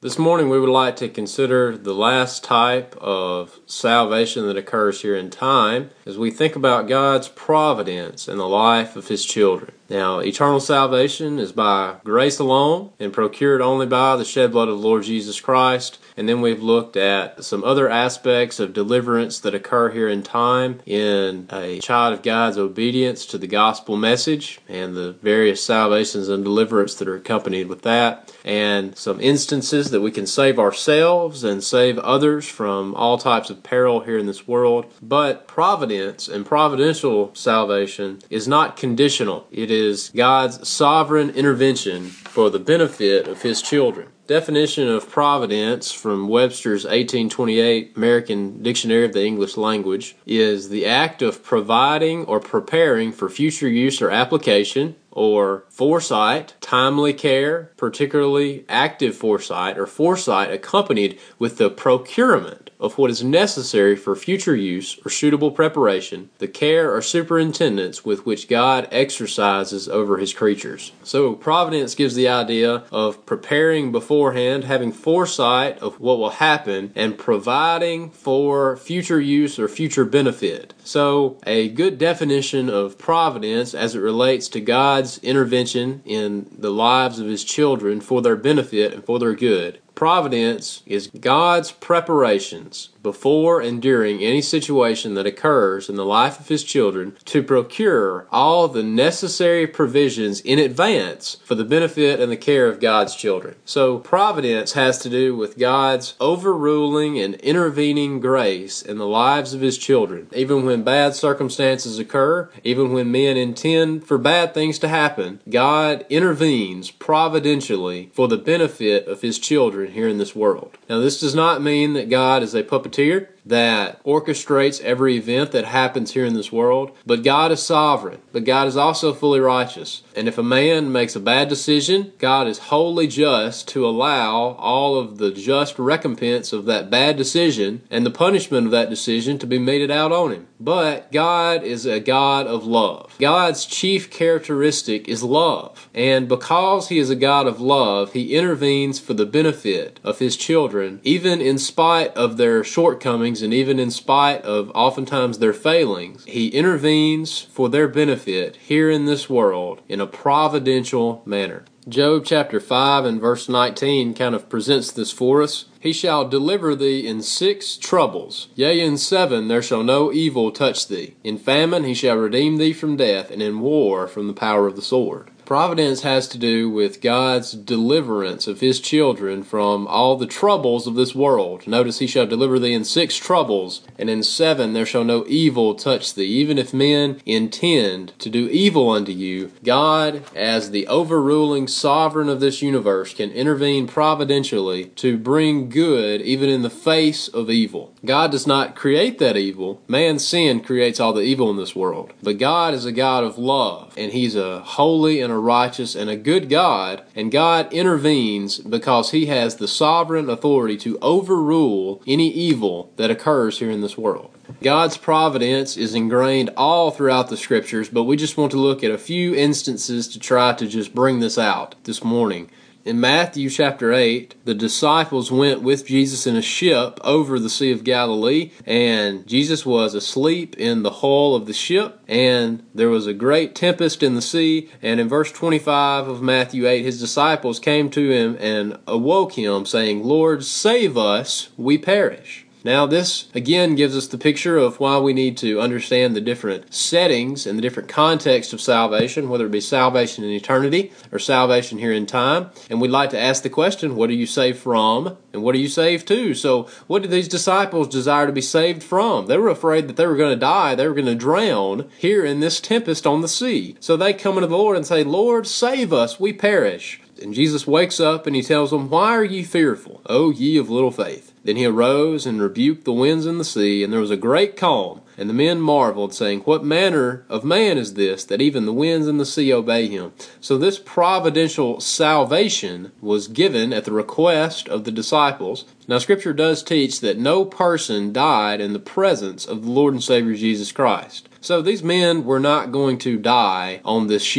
This morning we would like to consider the last type of salvation that occurs here in time as we think about God's providence in the life of His children. Now, eternal salvation is by grace alone and procured only by the shed blood of the Lord Jesus Christ. And then we've looked at some other aspects of deliverance that occur here in time in a child of God's obedience to the gospel message and the various salvations and deliverance that are accompanied with that, and some instances that we can save ourselves and save others from all types of peril here in this world. But providence and providential salvation is not conditional. It is God's sovereign intervention for the benefit of His children. Definition of providence from Webster's 1828 American Dictionary of the English Language is the act of providing or preparing for future use or application, or foresight, timely care, particularly active foresight, or foresight accompanied with the procurement of what is necessary for future use or suitable preparation, the care or superintendence with which God exercises over His creatures. So providence gives the idea of preparing beforehand, having foresight of what will happen, and providing for future use or future benefit. So a good definition of providence as it relates to God's intervention in the lives of His children for their benefit and for their good. Providence is God's preparations before and during any situation that occurs in the life of His children to procure all the necessary provisions in advance for the benefit and the care of God's children. So providence has to do with God's overruling and intervening grace in the lives of His children. Even when bad circumstances occur, even when men intend for bad things to happen, God intervenes providentially for the benefit of His children here in this world. Now, this does not mean that God is a puppeteer that orchestrates every event that happens here in this world, but God is sovereign, but God is also fully righteous. And if a man makes a bad decision, God is wholly just to allow all of the just recompense of that bad decision and the punishment of that decision to be meted out on him. But God is a God of love. God's chief characteristic is love. And because He is a God of love, He intervenes for the benefit of His children, even in spite of their shortcomings and even in spite of oftentimes their failings. He intervenes for their benefit here in this world in a providential manner. Job chapter 5 and verse 19 kind of presents this for us. He shall deliver thee in 6 troubles. Yea, in 7 there shall no evil touch thee. In famine He shall redeem thee from death, and in war from the power of the sword. Providence has to do with God's deliverance of His children from all the troubles of this world. Notice He shall deliver thee in 6 troubles, and in 7 there shall no evil touch thee. Even if men intend to do evil unto you, God, as the overruling sovereign of this universe, can intervene providentially to bring good even in the face of evil. God does not create that evil. Man's sin creates all the evil in this world. But God is a God of love, and He's a holy and a righteous and a good God, and God intervenes because He has the sovereign authority to overrule any evil that occurs here in this world. God's providence is ingrained all throughout the Scriptures, but we just want to look at a few instances to try to just bring this out this morning. In Matthew chapter 8, the disciples went with Jesus in a ship over the Sea of Galilee, and Jesus was asleep in the hull of the ship, and there was a great tempest in the sea, and in verse 25 of Matthew 8, His disciples came to Him and awoke Him, saying, Lord, save us, we perish. Now this again gives us the picture of why we need to understand the different settings and the different context of salvation, whether it be salvation in eternity or salvation here in time. And we'd like to ask the question, what are you saved from and what are you saved to? So what did these disciples desire to be saved from? They were afraid that they were going to die, they were going to drown here in this tempest on the sea. So they come into the Lord and say, Lord, save us, we perish. And Jesus wakes up and He tells them, Why are ye fearful, O ye of little faith? Then He arose and rebuked the winds and the sea, and there was a great calm. And the men marveled, saying, What manner of man is this, that even the winds and the sea obey Him? So this providential salvation was given at the request of the disciples. Now Scripture does teach that no person died in the presence of the Lord and Savior Jesus Christ. So these men were not going to die on this ship.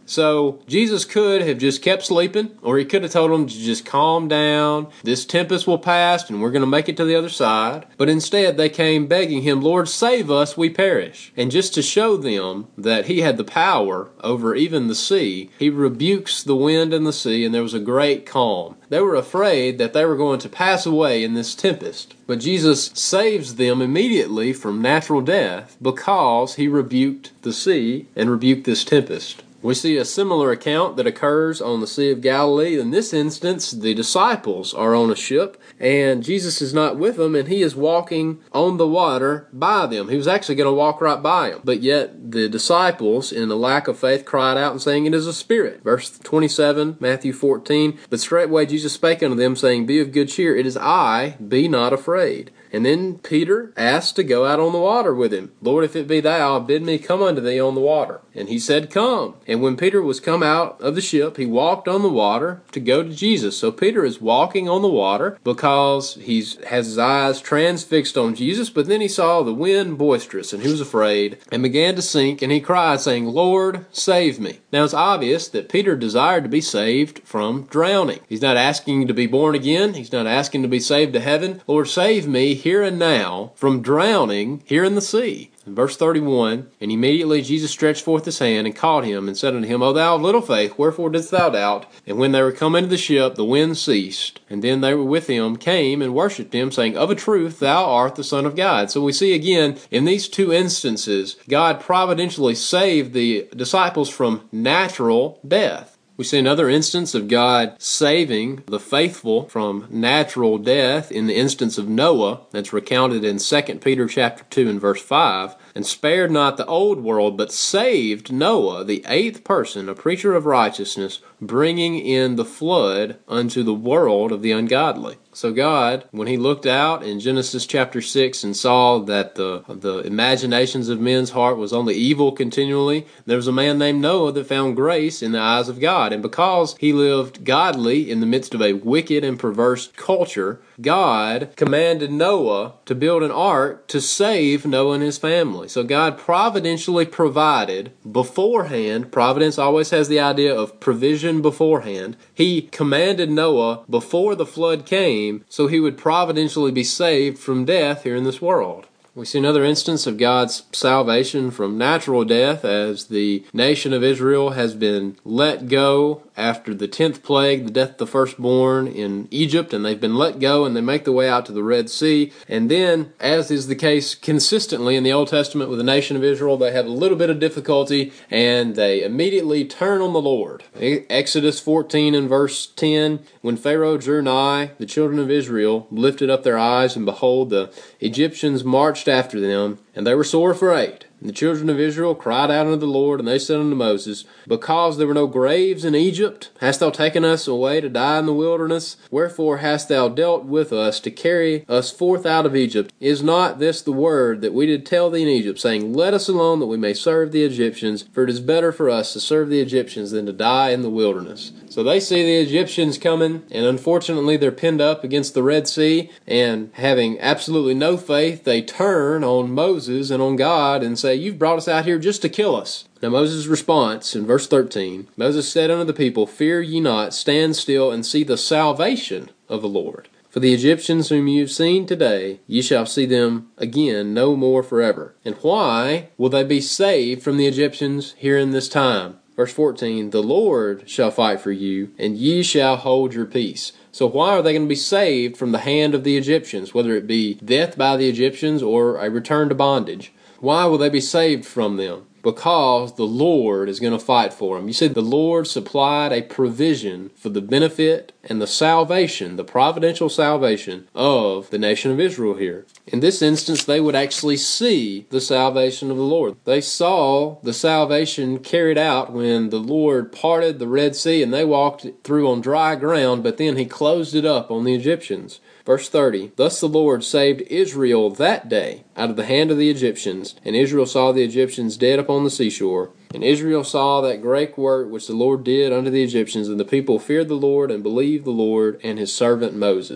So Jesus could have just kept sleeping, or he could have told them to just calm down. This tempest will pass and we're going to make it to the other side. But instead they came begging him, Lord, save us, we perish. And just to show them that he had the power over even the sea, he rebukes the wind and the sea, and there was a great calm. They were afraid that they were going to pass away in this tempest. But Jesus saves them immediately from natural death because he rebuked the sea and rebuked this tempest. We see a similar account that occurs on the Sea of Galilee. In this instance, the disciples are on a ship, and Jesus is not with them, and he is walking on the water by them. He was actually going to walk right by them. But yet the disciples, in the lack of faith, cried out and saying, It is a spirit. Verse 27, Matthew 14, But straightway Jesus spake unto them, saying, Be of good cheer, it is I, be not afraid. And then Peter asked to go out on the water with him. Lord, if it be thou, bid me come unto thee on the water. And he said, Come. And when Peter was come out of the ship, he walked on the water to go to Jesus. So Peter is walking on the water because he has his eyes transfixed on Jesus. But then he saw the wind boisterous, and he was afraid and began to sink. And he cried, saying, Lord, save me. Now it's obvious that Peter desired to be saved from drowning. He's not asking to be born again. He's not asking to be saved to heaven. Lord, save me here and now from drowning here in the sea. In verse 31, And immediately Jesus stretched forth his hand and caught him and said unto him, O thou of little faith, wherefore didst thou doubt? And when they were come into the ship, the wind ceased. And then they were with him, came and worshipped him, saying, Of a truth, thou art the Son of God. So we see again, in these two instances, God providentially saved the disciples from natural death. We see another instance of God saving the faithful from natural death in the instance of Noah that's recounted in 2 Peter chapter 2 and verse 5. And spared not the old world, but saved Noah, the eighth person, a preacher of righteousness, bringing in the flood unto the world of the ungodly. So God, when he looked out in Genesis chapter 6 and saw that the imaginations of men's heart was only evil continually, there was a man named Noah that found grace in the eyes of God. And because he lived godly in the midst of a wicked and perverse culture, God commanded Noah to build an ark to save Noah and his family. So God providentially provided beforehand. Providence always has the idea of provision beforehand. He commanded Noah before the flood came so he would providentially be saved from death here in this world. We see another instance of God's salvation from natural death as the nation of Israel has been let go after the 10th plague, the death of the firstborn in Egypt, and they've been let go and they make their way out to the Red Sea. And then, as is the case consistently in the Old Testament with the nation of Israel, they have a little bit of difficulty and they immediately turn on the Lord. Exodus 14 and verse 10, When Pharaoh drew nigh, the children of Israel lifted up their eyes, and behold, the Egyptians marched after them, and they were sore afraid. And the children of Israel cried out unto the Lord, and they said unto Moses, Because there were no graves in Egypt, hast thou taken us away to die in the wilderness? Wherefore hast thou dealt with us to carry us forth out of Egypt? Is not this the word that we did tell thee in Egypt, saying, Let us alone that we may serve the Egyptians, for it is better for us to serve the Egyptians than to die in the wilderness. So they see the Egyptians coming, and unfortunately they're pinned up against the Red Sea, and having absolutely no faith, they turn on Moses and on God and say, You've brought us out here just to kill us. Now Moses' response in verse 13, Moses said unto the people, Fear ye not, stand still and see the salvation of the Lord. For the Egyptians whom you have seen today, ye shall see them again no more forever. And why will they be saved from the Egyptians here in this time? Verse 14, The Lord shall fight for you, and ye shall hold your peace. So why are they going to be saved from the hand of the Egyptians, whether it be death by the Egyptians or a return to bondage? Why will they be saved from them? Because the Lord is going to fight for them. You see, the Lord supplied a provision for the benefit and the salvation, the providential salvation of the nation of Israel here. In this instance, they would actually see the salvation of the Lord. They saw the salvation carried out when the Lord parted the Red Sea and they walked through on dry ground, but then he closed it up on the Egyptians. Verse 30, Thus the Lord saved Israel that day out of the hand of the Egyptians, and Israel saw the Egyptians dead upon the seashore. And Israel saw that great work which the Lord did unto the Egyptians, and the people feared the Lord and believed the Lord and his servant Moses.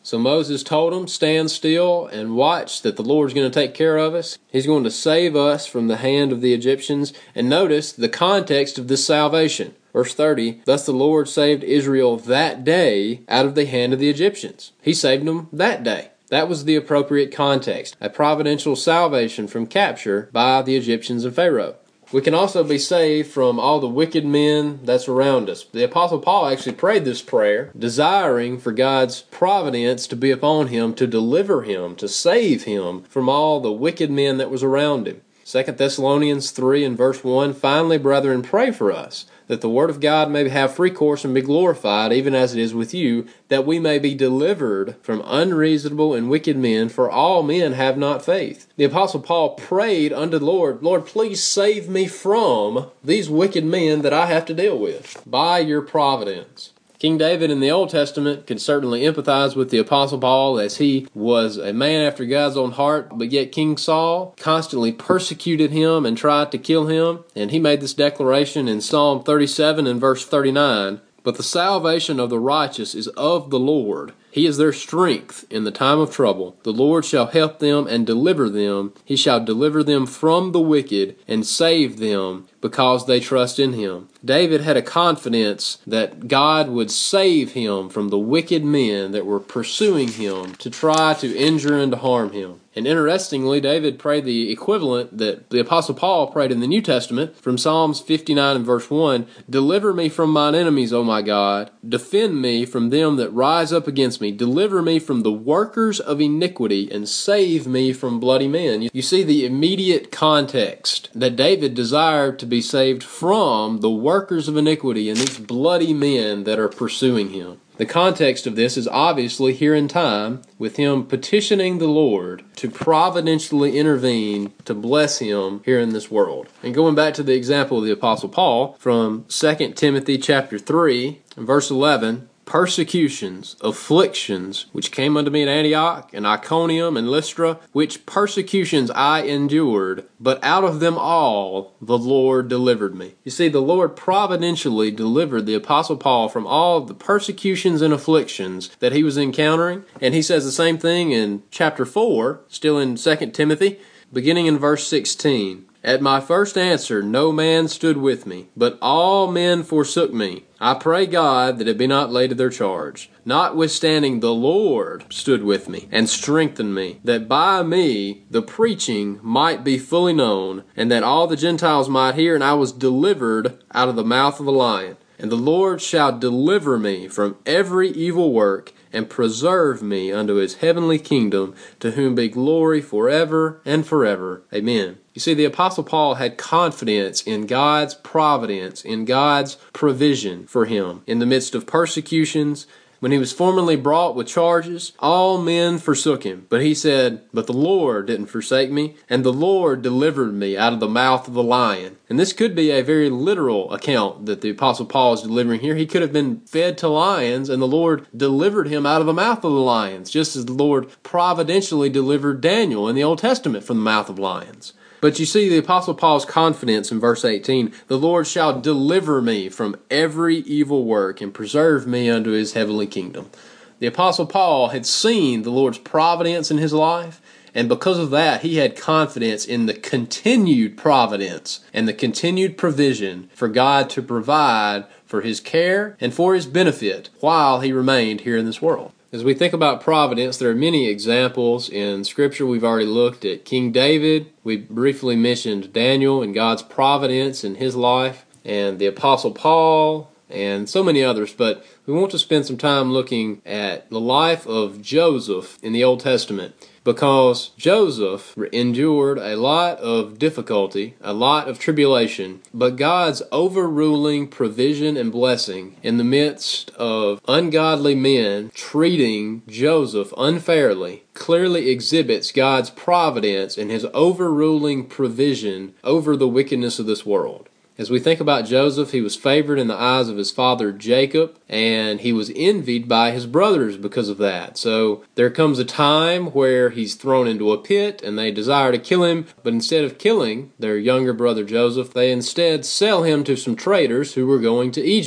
So Moses told them, stand still and watch that the Lord's going to take care of us. He's going to save us from the hand of the Egyptians. And notice the context of this salvation. Verse 30, thus the Lord saved Israel that day out of the hand of the Egyptians. He saved them that day. That was the appropriate context, a providential salvation from capture by the Egyptians and Pharaoh. We can also be saved from all the wicked men that's around us. The Apostle Paul actually prayed this prayer, desiring for God's providence to be upon him, to deliver him, to save him from all the wicked men that was around him. 2 Thessalonians 3 and verse 1, finally, brethren, pray for us, that the word of God may have free course and be glorified, even as it is with you, that we may be delivered from unreasonable and wicked men, for all men have not faith. The Apostle Paul prayed unto the Lord, Lord, please save me from these wicked men that I have to deal with by your providence. King David in the Old Testament could certainly empathize with the Apostle Paul, as he was a man after God's own heart, but yet King Saul constantly persecuted him and tried to kill him, and he made this declaration in Psalm 37 and verse 39, but the salvation of the righteous is of the Lord. He is their strength in the time of trouble. The Lord shall help them and deliver them. He shall deliver them from the wicked and save them because they trust in him. David had a confidence that God would save him from the wicked men that were pursuing him to try to injure and to harm him. And interestingly, David prayed the equivalent that the Apostle Paul prayed in the New Testament from Psalms 59 and verse 1, deliver me from mine enemies, O my God. Defend me from them that rise up against me. Deliver me from the workers of iniquity and save me from bloody men. You see the immediate context that David desired to be saved from the workers of iniquity and these bloody men that are pursuing him. The context of this is obviously here in time, with him petitioning the Lord to providentially intervene to bless him here in this world. And going back to the example of the Apostle Paul from 2 Timothy chapter 3, verse 11, persecutions, afflictions, which came unto me in Antioch, and Iconium, and Lystra, which persecutions I endured, but out of them all the Lord delivered me. You see, the Lord providentially delivered the Apostle Paul from all the persecutions and afflictions that he was encountering, and he says the same thing in chapter 4, still in 2 Timothy, beginning in verse 16. At my first answer no man stood with me, but all men forsook me. I pray God that it be not laid to their charge. Notwithstanding the Lord stood with me, and strengthened me, that by me the preaching might be fully known, and that all the Gentiles might hear, and I was delivered out of the mouth of the lion. And the Lord shall deliver me from every evil work, and preserve me unto his heavenly kingdom, to whom be glory forever and forever. Amen. You see, the Apostle Paul had confidence in God's providence, in God's provision for him. In the midst of persecutions, when he was formerly brought with charges, all men forsook him. But he said, but the Lord didn't forsake me, and the Lord delivered me out of the mouth of the lion. And this could be a very literal account that the Apostle Paul is delivering here. He could have been fed to lions, and the Lord delivered him out of the mouth of the lions, just as the Lord providentially delivered Daniel in the Old Testament from the mouth of lions. But you see the Apostle Paul's confidence in verse 18, the Lord shall deliver me from every evil work and preserve me unto his heavenly kingdom. The Apostle Paul had seen the Lord's providence in his life, and because of that, he had confidence in the continued providence and the continued provision for God to provide for his care and for his benefit while he remained here in this world. As we think about providence, there are many examples in Scripture. We've already looked at King David. We briefly mentioned Daniel and God's providence in his life, and the Apostle Paul, and so many others. But we want to spend some time looking at the life of Joseph in the Old Testament, because Joseph endured a lot of difficulty, a lot of tribulation, but God's overruling provision and blessing in the midst of ungodly men treating Joseph unfairly clearly exhibits God's providence and his overruling provision over the wickedness of this world. As we think about Joseph, he was favored in the eyes of his father Jacob, and he was envied by his brothers because of that. So there comes a time where he's thrown into a pit, and they desire to kill him, but instead of killing their younger brother Joseph, they instead sell him to some traders who were going to Egypt.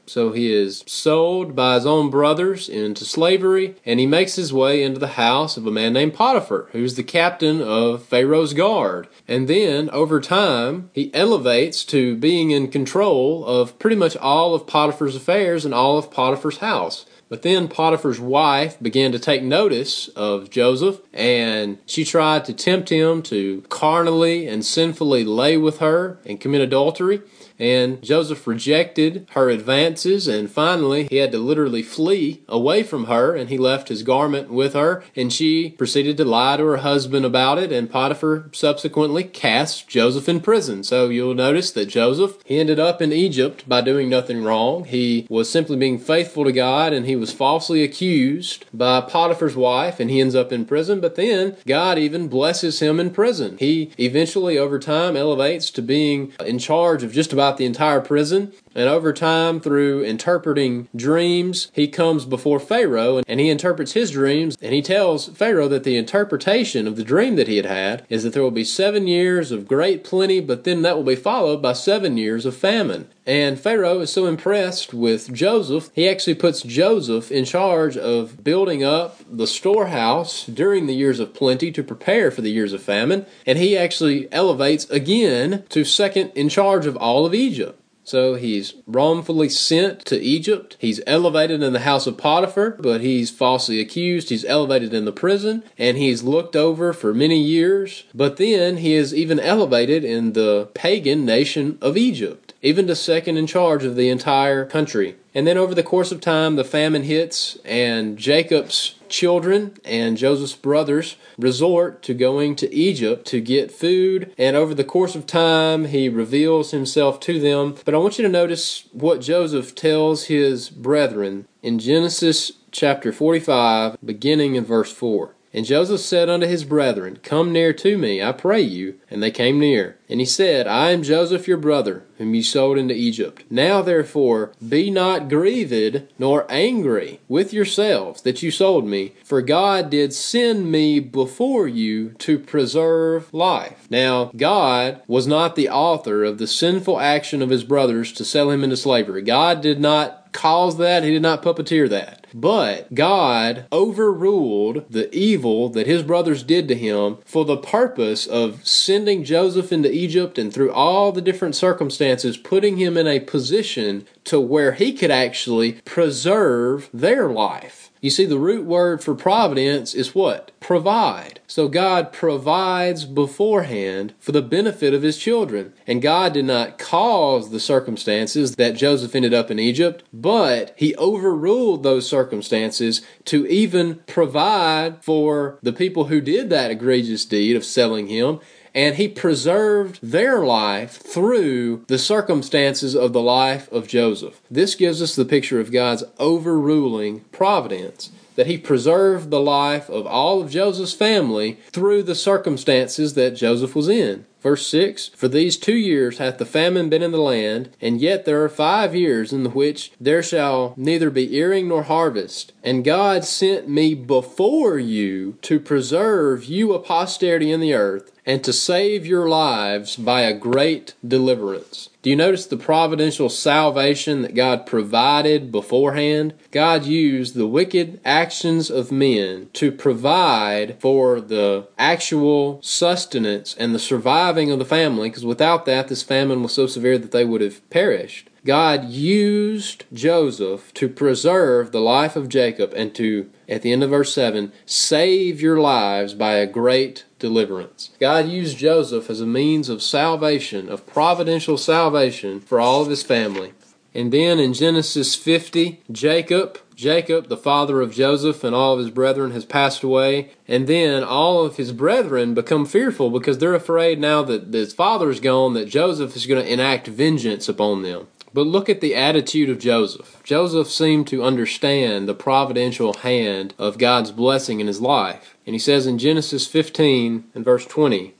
So he is sold by his own brothers into slavery, and he makes his way into the house of a man named Potiphar, who's the captain of Pharaoh's guard. And then, over time, he elevates to being in control of pretty much all of Potiphar's affairs and all of Potiphar's house. But then Potiphar's wife began to take notice of Joseph, and she tried to tempt him to carnally and sinfully lay with her and commit adultery. And Joseph rejected her advances, and finally he had to literally flee away from her, and he left his garment with her, and she proceeded to lie to her husband about it, and Potiphar subsequently cast Joseph in prison. So you'll notice that Joseph, he ended up in Egypt by doing nothing wrong. He was simply being faithful to God, and he was falsely accused by Potiphar's wife, and he ends up in prison. But then God even blesses him in prison. He eventually, over time, elevates to being in charge of just about the entire prison. And over time, through interpreting dreams, he comes before Pharaoh and he interprets his dreams, and he tells Pharaoh that the interpretation of the dream that he had is that there will be 7 years of great plenty, but then that will be followed by 7 years of famine. And Pharaoh is so impressed with Joseph, he actually puts Joseph in charge of building up the storehouse during the years of plenty to prepare for the years of famine, and he actually elevates again to second in charge of all of Egypt. So he's wrongfully sent to Egypt. He's elevated in the house of Potiphar, but he's falsely accused. He's elevated in the prison, and he's looked over for many years. But then he is even elevated in the pagan nation of Egypt, even to second in charge of the entire country. And then over the course of time, the famine hits, and Jacob's children and Joseph's brothers resort to going to Egypt to get food. And over the course of time, he reveals himself to them. But I want you to notice what Joseph tells his brethren in Genesis chapter 45, beginning in verse 4. And Joseph said unto his brethren, Come near to me, I pray you. And they came near. And he said, I am Joseph your brother, whom ye sold into Egypt. Now therefore be not grieved, nor angry with yourselves that you sold me, for God did send me before you to preserve life. Now, God was not the author of the sinful action of his brothers to sell him into slavery. God did not cause that. He did not puppeteer that. But God overruled the evil that his brothers did to him for the purpose of sending Joseph into Egypt, and through all the different circumstances, putting him in a position to where he could actually preserve their life. You see, the root word for providence is what? Provide. So God provides beforehand for the benefit of his children. And God did not cause the circumstances that Joseph ended up in Egypt, but he overruled those circumstances to even provide for the people who did that egregious deed of selling him. And he preserved their life through the circumstances of the life of Joseph. This gives us the picture of God's overruling providence, that he preserved the life of all of Joseph's family through the circumstances that Joseph was in. Verse 6, For these 2 years hath the famine been in the land, and yet there are 5 years in the which there shall neither be earing nor harvest. And God sent me before you to preserve you a posterity in the earth, and to save your lives by a great deliverance. Do you notice the providential salvation that God provided beforehand? God used the wicked actions of men to provide for the actual sustenance and the surviving of the family, because without that, this famine was so severe that they would have perished. God used Joseph to preserve the life of Jacob and to, at the end of verse 7, save your lives by a great deliverance. God used Joseph as a means of salvation, of providential salvation for all of his family. And then in Genesis 50, Jacob, the father of Joseph and all of his brethren, has passed away. And then all of his brethren become fearful because they're afraid now that his father is gone, that Joseph is going to enact vengeance upon them. But look at the attitude of Joseph. Joseph seemed to understand the providential hand of God's blessing in his life. And he says in Genesis 15 and verse 20,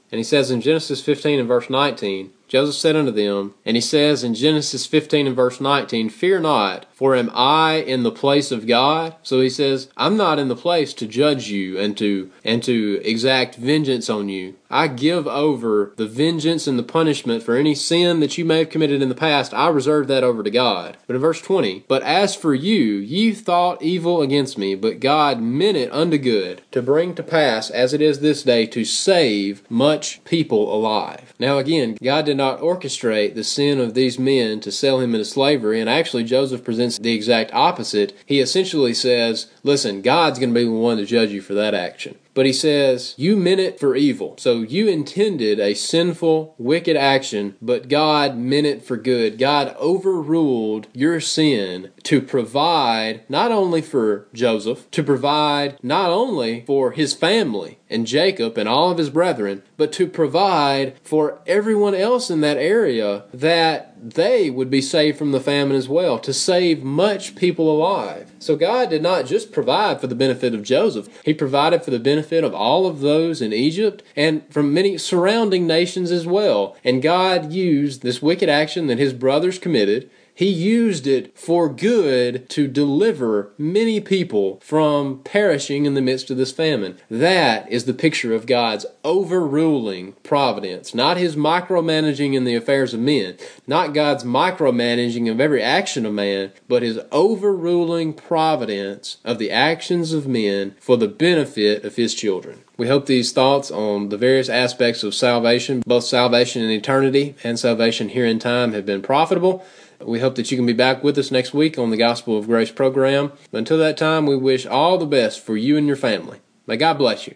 And he says in Genesis 15 and verse 19, Joseph said unto them, and he says in Genesis 15 and verse 19, fear not, for am I in the place of God? So he says, I'm not in the place to judge you and to exact vengeance on you. I give over the vengeance and the punishment for any sin that you may have committed in the past. I reserve that over to God. But in verse 20, but as for you, ye thought evil against me, but God meant it unto good, to bring to pass, as it is this day, to save much people alive. Now again, God did not orchestrate the sin of these men to sell him into slavery, and actually Joseph presents the exact opposite. He essentially says, listen, God's going to be the one to judge you for that action. But he says, you meant it for evil. So you intended a sinful, wicked action, but God meant it for good. God overruled your sin to provide not only for Joseph, to provide not only for his family and Jacob and all of his brethren, but to provide for everyone else in that area that they would be saved from the famine as well, to save much people alive. So God did not just provide for the benefit of Joseph. He provided for the benefit of all of those in Egypt and from many surrounding nations as well. And God used this wicked action that his brothers committed. He used it for good to deliver many people from perishing in the midst of this famine. That is the picture of God's overruling providence, not his micromanaging in the affairs of men, not God's micromanaging of every action of man, but his overruling providence of the actions of men for the benefit of his children. We hope these thoughts on the various aspects of salvation, both salvation in eternity and salvation here in time, have been profitable. We hope that you can be back with us next week on the Gospel of Grace program. But until that time, we wish all the best for you and your family. May God bless you.